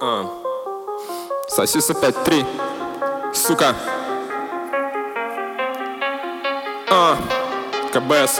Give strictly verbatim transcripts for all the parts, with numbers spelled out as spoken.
А. Сосис опять три. Сука. А. КБС.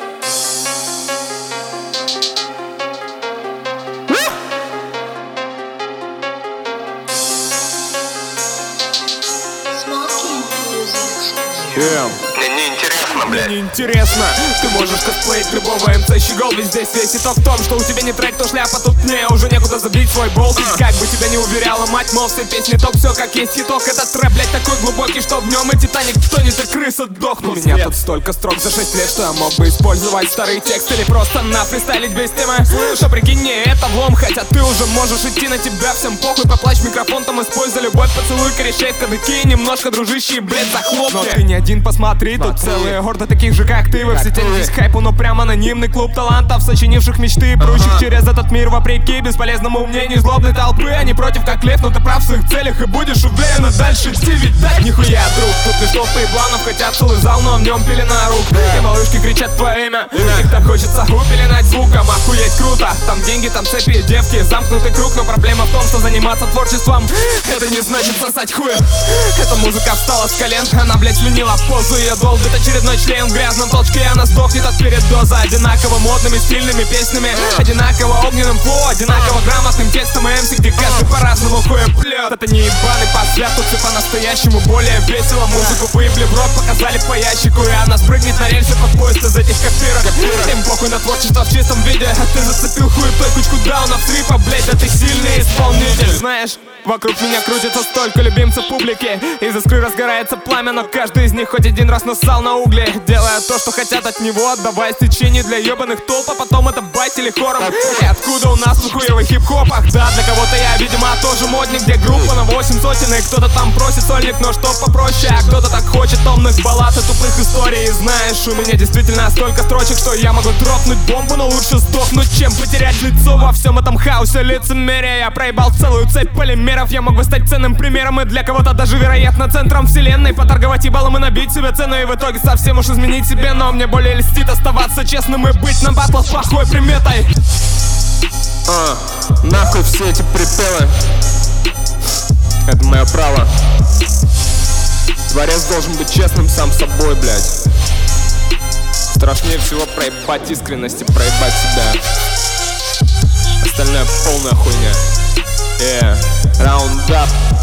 Yeah. Мне неинтересно, блядь. Мне неинтересно. Ты можешь косплеить любого эм цэ щегол. Ведь здесь весь итог в том, что у тебя не трек, то шляпа. Тут мне уже некуда забить свой болт. uh. Как бы тебя не уверяла мать, мол, все песни топ. Все как есть хиток. Этот рэп, блядь, такой глубокий, что в нем и Титаник тонет, и крыса дохнут. У меня тут столько строк за шесть лет, что я мог бы использовать старый текст или просто нафристайлить без темы. Слышь, а прикинь, не это влом. Хотя ты уже можешь идти, на тебя всем похуй. Поплачь микрофон, там используй любовь. Поцелуй корешей в кадыки. Немножко дружище, блядь, захлопни. Но ты не один, посмотри, тут целые горды таких же, как ты. Во все тянетесь к хайпу, но прям анонимный клуб талантов, сочинивших мечты и прочих ага. через этот мир, вопреки бесполезному мнению злобной толпы. Они против как лев, но ты прав в своих целях и будешь уверенно дальше идти. Ведь дай нихуя, друг, тут лишь толпы и планов. Хотят целый зал, но в нем пелена рук. И малышки кричат твое имя, их так хочется упеленать звуком. Охуеть круто, там деньги, там цепи, девки, замкнутый круг. Но проблема в том, что заниматься творчеством это не значит сосать хуя. Эта музыка встала с колен, она, блядь, сменила позу. Ее долбит очередной член в грязном толчке. Она сдохнет от передоза. Одинаково модными, стильными песнями, одинаково огненным флоу, одинаково грамотным текстом и эм си, где каждый по-разному хуя плет. Это не ебаный посвят, тут все по-настоящему более весело. Музыку выебли в рот, показали по ящику, и она спрыгнет на рельсы под поезд из этих копирок. Им похуй на творчество в чистом виде, а ты зацепил хуй той кучку даунов трипа. Блять, да ты сильный исполнитель. Знаешь, вокруг меня крутится столько любимцев публики. Из искры разгорается пламя, но каждый из них хоть один раз нассал на угли, делая то, что хотят от него, отдавая стечение для ебаных толп, а потом это бать или хором. И откуда у нас тут хуевый хип-хоп? Ах да, для кого-то я, видимо, тоже модник, где группа на восемь сотен, и кто-то там просит сольник, но что попроще, а кто-то так хочет томных баллад и тупых историй. И знаешь, у меня действительно столько строчек, что я могу дропнуть бомбу, но лучше сдохнуть, чем потерять лицо во всем этом хаосе лицемерия. Я проебал целую цепь полимеров, я мог бы стать ценным примером, и для кого-то даже, вероятно, центром вселенной. Поторговать ебалом и набить себе цену, и в итоге совсем уж изменить себе. Но мне более льстит оставаться честным и быть на батлах плохой приметой. А, нахуй все эти припевы. Это мое право. Творец должен быть честным сам с собой, блядь. Страшнее всего проебать искренность и проебать себя. Остальное полная хуйня. Yeah, round up.